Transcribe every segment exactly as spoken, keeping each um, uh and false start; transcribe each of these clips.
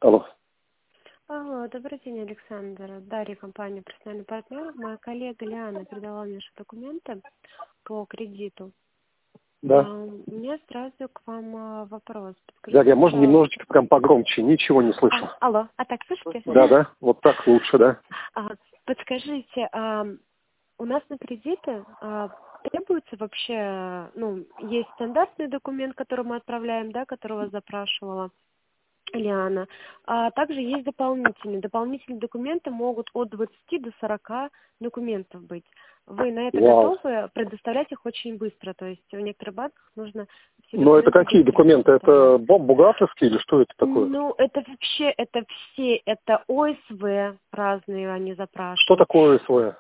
Алло. Алло, добрый день, Александр. Дарья, компания «Профессиональный партнер». Моя коллега Лиана передала мне наши документы по кредиту. А, Да. У меня сразу к вам а, вопрос. Дарья, Подскажите, можно пожалуйста. немножечко прям погромче? Ничего не слышу. А, алло, а так слышите? Да, да, вот так лучше, да. А, Подскажите, а, у нас на кредиты а, требуется вообще, ну, есть стандартный документ, который мы отправляем, да, которого запрашивала Лиана. А также есть дополнительные. Дополнительные документы могут от двадцати до сорока документов быть. Вы на это Вау. готовы? Предоставлять их очень быстро. То есть в некоторых банках нужно все Но это документы какие быстро документы? Это предоставлять. бу- бухгалтерские или что это такое? Ну, это вообще, это все, это ОСВ разные они Что запрашивают. такое СВ?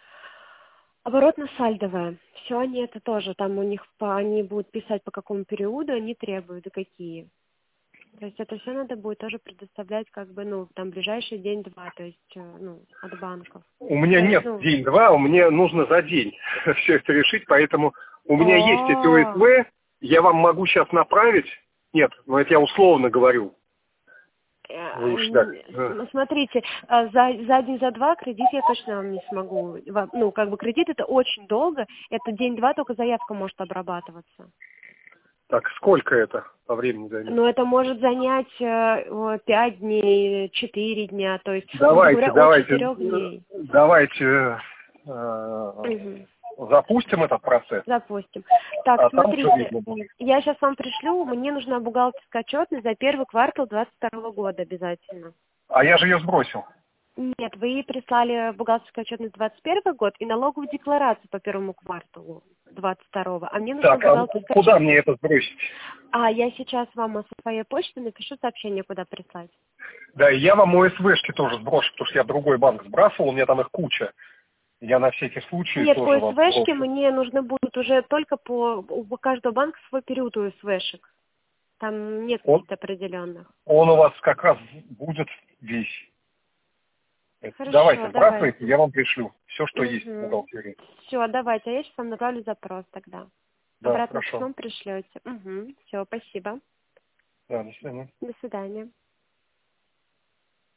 Оборотно-сальдовое. Все они это тоже. Там у них, по, они будут писать, по какому периоду они требуют и какие. То есть это все надо будет тоже предоставлять как бы, ну, там, ближайший день-два, то есть, э, ну, от банков. У меня То есть, нет ну, день-два, мне нужно за день все это решить, поэтому у меня есть эти о, ОСВ, я вам могу сейчас направить. Нет, ну это я условно говорю. э, Вы уж так. н- э. ну, смотрите, э, за, за день, за два кредит я точно вам не смогу. Вам- Ну, как бы кредит это очень долго, это день-два только заявка может обрабатываться. Так, сколько это по времени займет? Но это может занять э, о, пять дней, четыре дня, то есть, грубо Давайте, говоря, от давайте, четырех э, дней. давайте э, Мгм. запустим этот процесс, Запустим. Так, а там уже смотрите, видно будет. я сейчас вам пришлю, мне нужна бухгалтерская отчетность за первый квартал двадцать второго года обязательно. А я же ее сбросил. Нет, вы прислали бухгалтерскую отчетность двадцать первый год и налоговую декларацию по первому кварталу двадцать второго, а мне нужна Так, а бухгалтерская куда мне отчетность. это сбросить? А я сейчас вам со своей почты напишу сообщение, куда прислать. Да, и я вам ОСВшки тоже сброшу, потому что я в другой банк сбрасывал, у меня там их куча. Я на всякий случай Нет, тоже вам ОСВшки сброшу. мне нужны будут уже только по... У каждого банка свой период ОСВшек. Там нет Он, каких-то определенных. он у вас как раз будет весь. Это давайте, Хорошо, сбрасывайте, давайте. я вам пришлю все, что есть в Угу. бухгалтерии. Все, давайте, а я сейчас вам направлю запрос тогда. Да, Обратным хорошо. письмом пришлете. Угу. Все, спасибо. Да, до свидания. До свидания.